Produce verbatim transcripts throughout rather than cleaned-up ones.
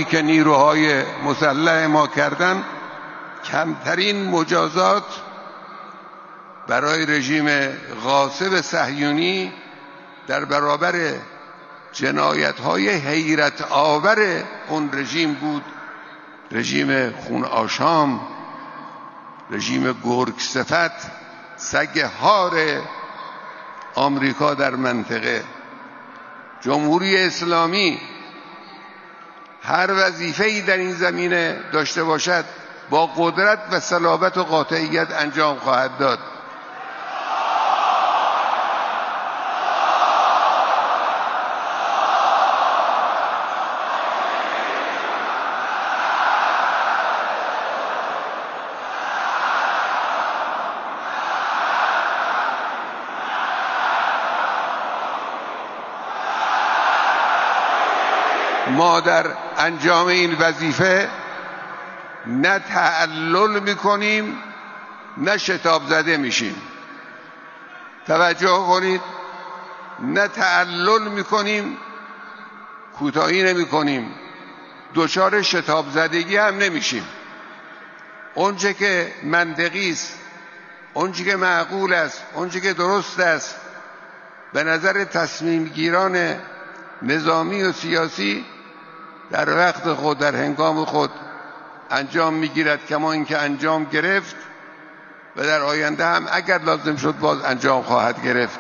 کارهایی که نیروهای مسلح ما کردن کمترین مجازات برای رژیم غاصب صهیونی در برابر جنایت‌های حیرت آور اون رژیم بود. رژیم خون آشام، رژیم گرگ صفت، سگ هار آمریکا در منطقه. جمهوری اسلامی هر وظیفه‌ای در این زمینه داشته باشد با قدرت و صلابت و قاطعیت انجام خواهد داد. ما در انجام این وظیفه نه تعلل میکنیم نه شتاب زده میشیم. توجه کنید، نه تعلل میکنیم کوتاهی نمیکنیم، دچار شتاب زدگی هم نمیشیم. اونچه که منطقی است، اونچه که معقول است، اونچه که درست است به نظر تصمیم گیران نظامی و سیاسی در وقت خود، در هنگام خود انجام میگیرد، کما اینکه انجام گرفت و در آینده هم اگر لازم شد باز انجام خواهد گرفت.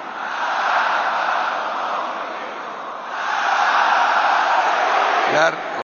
در